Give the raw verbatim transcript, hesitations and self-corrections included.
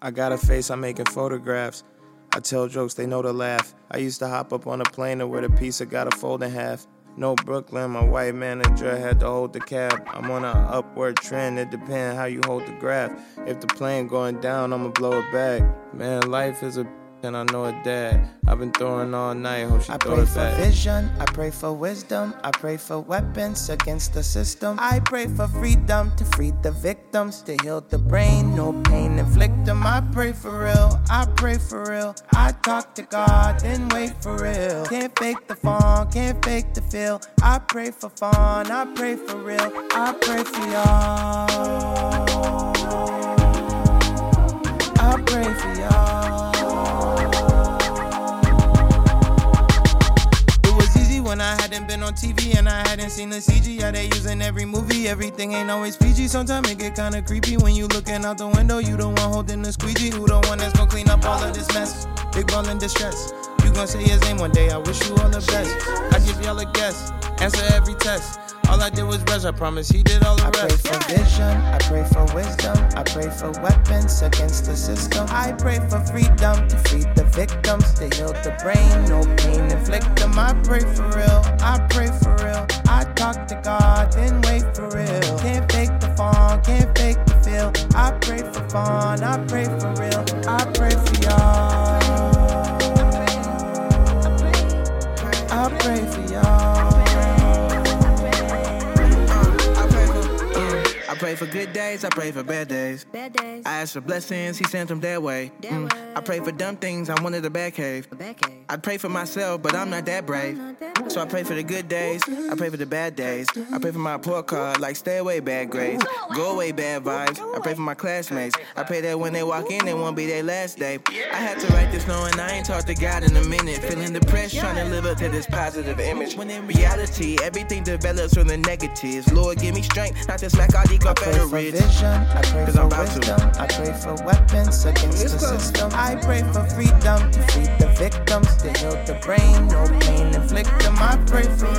I got a face, I'm making photographs. I tell jokes, they know to laugh. I used to hop up on a plane and wear the pizza, got a fold in half. No Brooklyn, my white manager had to hold the cab. I'm on an upward trend, it depends how you hold the graph. If the plane going down, I'ma blow it back. Man, life is a and I know it dad. I've been throwing all night, hope she I throw pray it for back. vision, I pray for wisdom, I pray for weapons against the system. I pray for freedom to free the victims, to heal the brain, no pain inflict them. I pray for real, I pray for real. I talk to God, then wait for real. Can't fake the fun, can't fake the feel. I pray for fun, I pray for real. I pray for y'all. I pray for y'all. When I hadn't been on T V and I hadn't seen the C G, yeah, they using every movie. Everything ain't always P G. Sometimes it get kinda creepy when you looking out the window. You the one holding the squeegee. Who the one that's gonna clean up all of this mess? Big ball in distress. You gon' say his name one day. I wish you all the best. I give y'all a guess. Answer every test. All I did was rest, I promise he did all the rest. I pray for vision, I pray for wisdom, I pray for weapons against the system. I pray for freedom to free the victims, to heal the brain, no pain inflict them. I pray for real, I pray for real. I talk to God, then wait for real. Can't fake the fun, can't fake the feel. I pray for fun, I pray for real. I pray for y'all. I pray for y'all. I pray for good days, I pray for bad days. Bad days. I ask for blessings, he sent them that way. That Mm. way. I pray for dumb things, I wanted a bad cave. A bad cave. I pray for myself, but I'm not that brave. Not that brave. So I pray for the good days, I pray for the bad days. I pray for my report card, like stay away bad grades. Go away bad vibes. I pray for my classmates. I pray that when they walk in, it won't be their last day. I had to write this knowing I ain't talked to God in a minute. Feeling depressed, trying to live up to this positive image. When in reality, everything develops from the negatives. Lord, give me strength, not to smack all these Confederates. I pray for wisdom, I pray for weapons against the system. I pray for freedom to free the victims, to heal the brain, no pain inflict them. I pray for